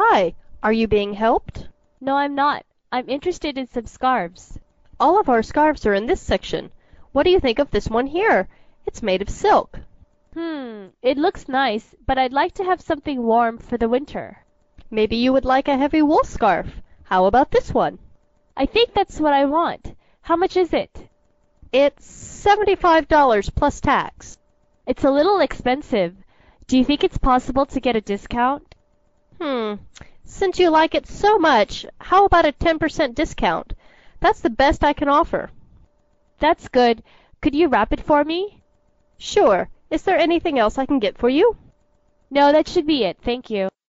Hi, are you being helped? No, I'm not. I'm interested in some scarves. All of our scarves are in this section. What do you think of this one here? It's made of silk. It looks nice, but I'd like to have something warm for the winter. Maybe you would like a heavy wool scarf. How about this one? I think that's what I want. How much is it? It's $75 plus tax. It's a little expensive. Do you think it's possible to get a discount? Since you like it so much, how about a 10% discount? That's the best I can offer. That's good. Could you wrap it for me? Sure. Is there anything else I can get for you? No, that should be it. Thank you.